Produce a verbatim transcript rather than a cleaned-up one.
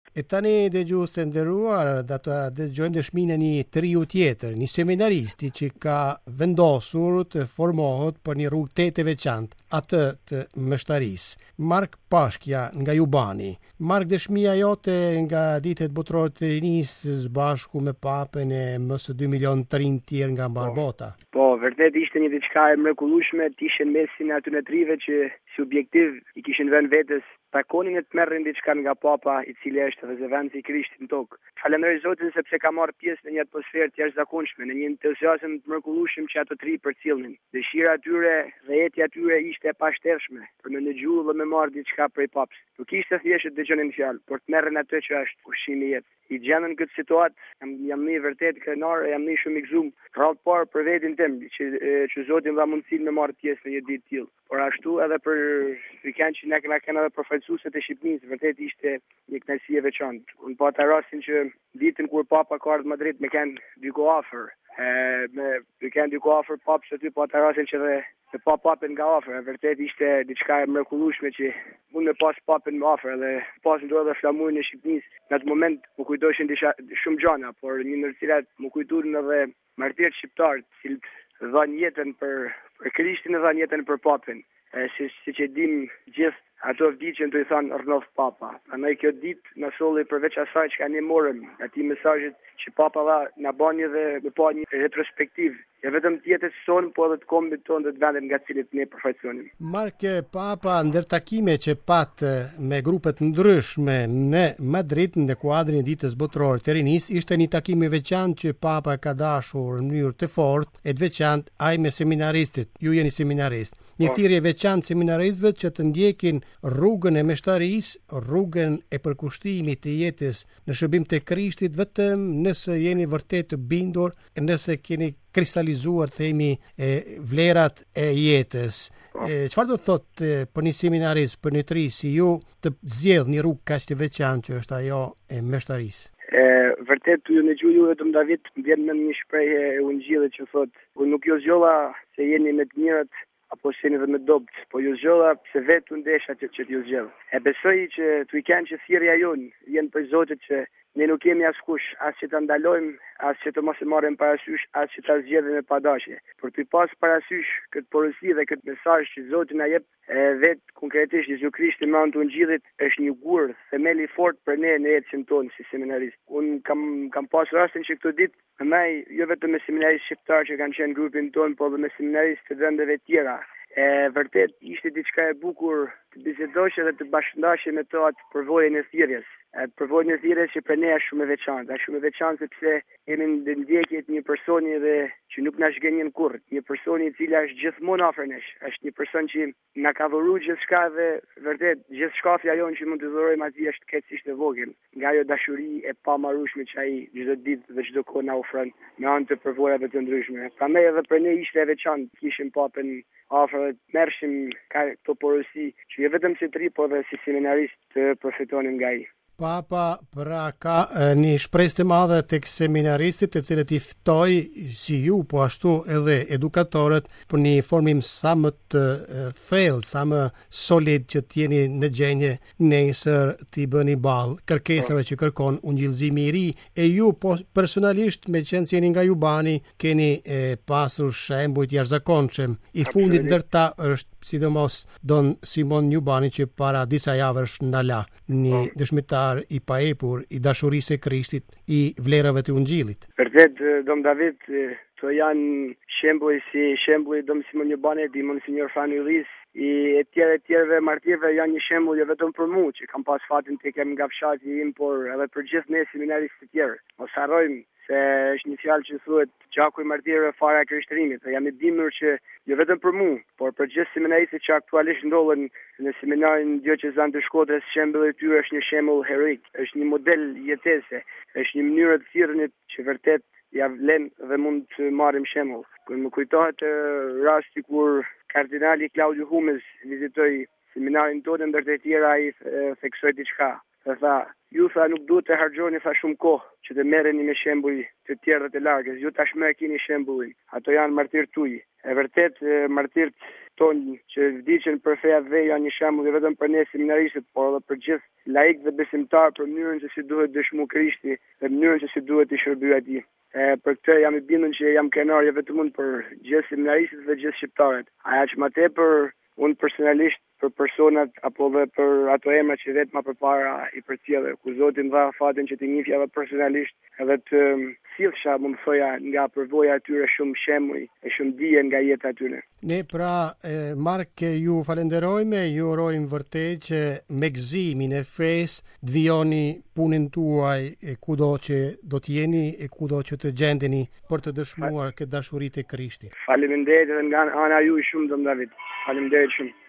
E tani dëgjues të nderuar, do të dëgjojmë dëshminë e një triu tjetër, një seminaristi që ka vendosur të formohet për një rrugë të veçantë, atë të mështarisë. Mark Pashkja nga Jubani. Mark, dëshmia jote nga ditët botërore të rinisë së bashku me papën e më së dy milion të rinj tjerë nga mbar bota. Po, vërtet ishte një diçka e mrekullueshme, të ishin mesin aty në trive që si objektiv i kishin vënë vetes takonin e të merrin diçka nga papa i cili është rezevanci i Krishtit në tokë. Falenderoj Zotin sepse ka marrë pjesë në një atmosferë të jashtëzakonshme, në një entuziazëm të mrekullueshëm që ato tri përcjellnin. Dëshira atyre dhe jetja atyre ishte e pashtershme për me ndëgjuar dhe me marrë diçka prej papës. Nuk ishte thjesht të dëgjonin fjalë, por të merren atë që është ushqimi i jetës. I gjendën këtë situatë, jam jam një vërtet krenar, jam një shumë i gëzuar. Rrallë parë për veten tim që që Zoti më dha mundësinë me marrë pjesë në një ditë tillë. Por ashtu edhe për weekend që ne kena kanë edhe përfaqësuesit e Shqipërisë, vërtet ishte një kënaqësi e veçantë. Unë po ata rastin që ditën kur papa ka ardhur në Madrid me kanë dyko afër, e me me kanë dyko afër papës aty, po ata rastin që dhe se pa papën nga afër, vërtet ishte diçka e mrekullueshme që unë me pas papën më afër dhe pas ndodha edhe flamurin e Shqipërisë. Në atë moment më kujtoheshin disha shumë gjëra, por një ndër të cilat më kujtuan edhe martirët shqiptar, të cilët dhanë jetën për për Krishtin dhe dhanë jetën për papën. E si siç e dim gjithë ato vdiqën të i thanë rrnof papa. Prandaj kjo ditë na solli përveç asaj që ne morëm atij mesazhit që papa dha na bani dhe me pa një retrospektiv, jo vetëm të jetës sonë, po edhe të kombit tonë dhe të vendet nga cilit ne përfaqësonim. Mark, papa ndër takime që pat me grupet ndryshme në Madrid në kuadrin e ditës botërore të rinisë, ishte një takim i veçantë që papa ka dashur në mënyrë të fortë e të veçantë ai me seminaristit. Ju jeni seminarist. Një thirrje veçantë seminaristëve që të ndjekin rrugën e meshtarisë, rrugën e përkushtimit të jetës në shërbim të Krishtit, vetëm nëse jeni vërtet të bindur, nëse keni kristalizuar themi e, vlerat e jetës. Çfarë do thotë për një seminarist, për një tri si ju të zgjedh një rrugë kaq të veçantë që është ajo e meshtarisë? E vërtet ju në gjuhë vetëm David vjen me një shprehje e Ungjillit që thotë, unë nuk ju zgjolla se jeni me të mirët apo se jeni dhe me dopt, po ju zgjolla se vetë u ndesha që, që t'ju zgjell. E besoj që t'u i kanë që thirrja jonë vjen për Zotit që ne nuk kemi askush, as që ta ndalojmë, as që të mos e marrim parasysh, as që ta zgjedhim me padashje. Por të pas parasysh këtë porosi dhe këtë mesazh që Zoti na jep, e vetë konkretisht Jezu Krishti me anë të Ungjillit është një gur, themeli i fortë për ne në jetën tonë si seminarist. Un kam kam pas rastin që këtë ditë me me jo vetëm me seminaristë shqiptar që kanë qenë grupin tonë, por edhe me seminaristë të vendeve tjera. E vërtet ishte diçka e bukur të bisedosh edhe të bashkëndashje me to atë përvojën e thirrjes. Atë përvojën e thirrjes që për ne është shumë e veçantë, është shumë e veçantë sepse jemi në ndjekje të një personi dhe që nuk na shgënjen kurrë, një personi i cili është gjithmonë afër nesh, është një person që na ka dhuruar gjithçka dhe vërtet gjithçka jonë që mund të dhurojmë atij është keqësisht e vogël, nga ajo dashuri e pamarrueshme që ai çdo ditë dhe çdo kohë na ofron me anë të përvojave të ndryshme. Prandaj edhe për ne ishte e veçantë, kishim papën afër dhe të merrshim ka këto porosi që jo vetëm si tri, por edhe si seminarist të përfitonim nga ai. Papa pra ka një shpresë të madhe tek seminaristit të cilët i ftoi si ju, po ashtu edhe edukatorët për një formim sa më të thellë, sa më solid që të jeni në gjendje nesër t'i bëni ball kërkesave që kërkon ungjillëzimi i ri. E ju po personalisht, me qenë se jeni nga Jubani, keni e, pasur shembuj të jashtëzakonshëm. I fundit ndër ta është sidomos Don Simon Njubani që para disa javësh na la një dëshmitar i paepur i dashurisë e Krishtit, i vlerave të Ungjillit. Vërtet, Dom David, to janë shembuj si shembulli Dom Simon Njubani, di Monsignor Frani Ullis, i e tjerë e tjerëve martirëve janë një shembull jo vetëm për mua që kam pas fatin të kem nga fshati im, por edhe për gjithë ne seminaristë të tjerë. Mos harrojmë se është një fjalë që thuhet gjaku i martirëve fara e krishtërimit. Jam i bindur që jo vetëm për mua, por për gjithë seminaristët që aktualisht ndodhen në seminarin dioqezan të Shkodrës, shembulli i tyre është një shembull heroik, është një model jetese, është një mënyrë të thirrjes që vërtet ja vlen dhe mund të marrim shembull. Kur më kujtohet rasti kur kardinali Claudio Humes vizitoi seminarin tonë, ndër të tjera ai theksoi diçka. Tha, ju tha nuk duhet të harxhoni tha shumë kohë që të merreni me shembuj të tjerë të largës. Ju tashmë e keni shembullin. Ato janë martirë tuaj. E vërtet martirët tonë që vdiqën për feja dhe janë një shembull jo vetëm për ne seminaristët, por edhe për gjithë laikë dhe besimtarë për mënyrën se si duhet dëshmu Krishti dhe mënyrën se si duhet të shërbyer atij. E, për këtë jam i bindur që jam krenar jo vetëm unë për gjithë seminaristët dhe gjithë shqiptarët. Aja që më tepër unë personalisht për personat apo dhe për ato emra që vetë ma përpara i përcjellë, ku Zoti më dha fatin që të njihja edhe personalisht edhe të sillsha, më më thoja, nga përvoja atyre shumë shembuj e shumë dije nga jeta e tyre. Ne pra, e, Mark, ju falenderojme, ju urojmë vërtet që me gëzimin e fesë të vijoni punën tuaj e kudo që do të jeni e kudo që të gjendeni për të dëshmuar këtë dashuri te Krishti. Faleminderit edhe nga ana juaj shumë, Dom David. Faleminderit shumë.